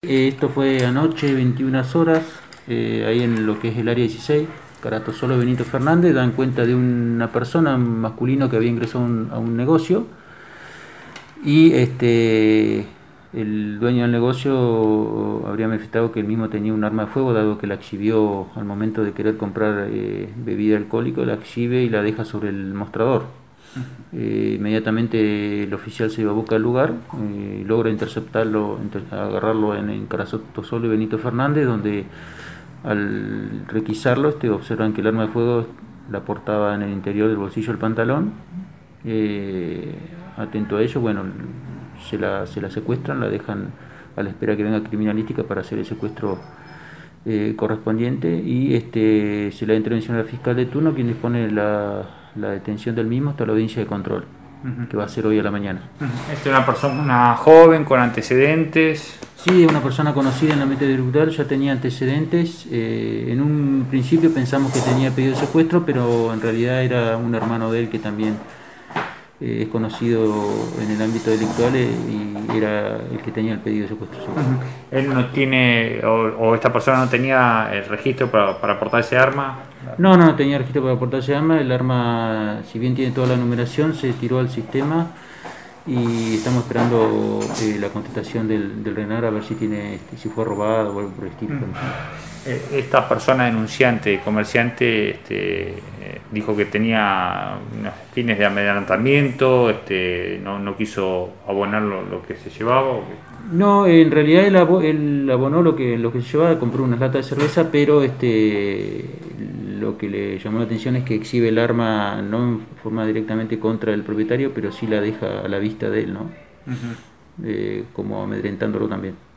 Esto fue anoche, 21 horas, ahí en lo que es el área 16, Caratosolo Benito Fernández. Dan cuenta de una persona, un masculino que había ingresado a un negocio y el dueño del negocio habría manifestado que él mismo tenía un arma de fuego, dado que la exhibió al momento de querer comprar bebida alcohólica, la exhibe y la deja sobre el mostrador. Inmediatamente el oficial se va a buscar al lugar, logra interceptarlo, agarrarlo en Caratosolo y Benito Fernández, donde al requisarlo observan que el arma de fuego la portaba en el interior del bolsillo del pantalón. Atento a ello, bueno, se la secuestran, la dejan a la espera que venga criminalística para hacer el secuestro correspondiente, y se le da intervención al fiscal de turno, quien dispone la detención del mismo hasta la audiencia de control, que va a ser hoy a la mañana. Es una persona, una joven con antecedentes. Sí, una persona conocida en el ambiente delictual, ya tenía antecedentes. En un principio pensamos que tenía pedido de secuestro, pero en realidad era un hermano de él que también es conocido en el ámbito delictual, y era el que tenía el pedido de secuestro. Él no tiene, o esta persona no tenía el registro para portar ese arma. No tenía registro para portar ese arma. El arma, si bien tiene toda la numeración, se tiró al sistema y estamos esperando la contestación del RENAR a ver si si fue robada o algo por el estilo. Esta persona denunciante, comerciante, dijo que tenía unos fines de amedrentamiento, no quiso abonar lo que se llevaba. No, en realidad él abonó lo que se llevaba, compró unas latas de cerveza, pero lo que le llamó la atención es que exhibe el arma no en forma directamente contra el propietario, pero sí la deja a la vista de él, ¿no? Como amedrentándolo también.